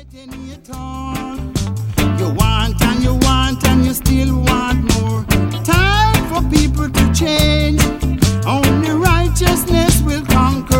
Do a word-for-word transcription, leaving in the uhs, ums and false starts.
any at all. You want and you want and you still want more. Time for people to change. Only righteousness will conquer.